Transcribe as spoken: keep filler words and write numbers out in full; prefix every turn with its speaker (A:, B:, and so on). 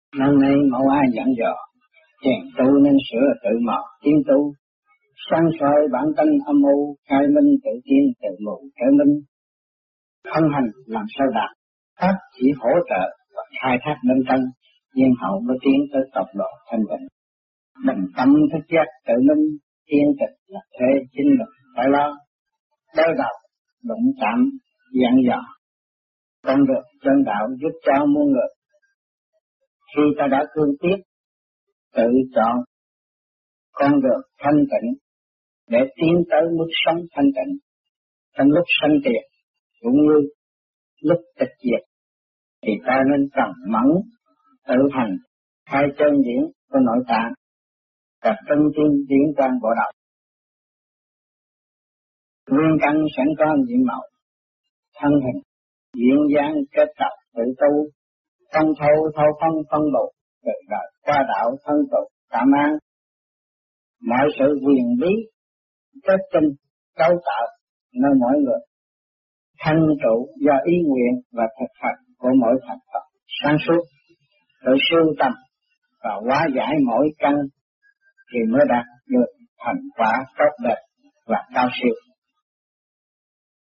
A: Năm nay mẫu ai dặn dò, chàng tu nên sửa tự mò tiến tu, sáng soi bản tánh âm u, khai minh tự tiên tự mù trở minh. Không hành làm sao đạt, pháp chỉ hỗ trợ và khai thác bên trong, nhiên hậu mới tiến tới tột độ thanh tịnh. Bình tâm thức giác tự minh, tiên tịch là thế chính mình phải lo. Đối đầu, đụng chạm, dặn dò, con được chân đạo giúp cho muôn người. Khi ta đã cương quyết, tự chọn con đường thanh tịnh để tiến tới mức sống thanh tịnh, trong lúc sanh tiền cũng như lúc tịch diệt, thì ta nên trầm mẫn tự hành hai chân điển của nội tạng và chân tim điển quan bộ đầu. Nguyên căn sẵn có nhiệm màu, thân hình duyên dáng kết tập tự tu, không thâu thâu phân phân độ, từ đời qua đạo thân tục cảm an. Mọi sự quyền bí kết tinh cấu tạo nơi mỗi người, thanh trụ do ý nguyện và thực hành của mỗi thành phần sáng suốt, tự sưu tầm và hóa giải mỗi căn thì mới đạt được thành quả tốt đẹp và cao siêu.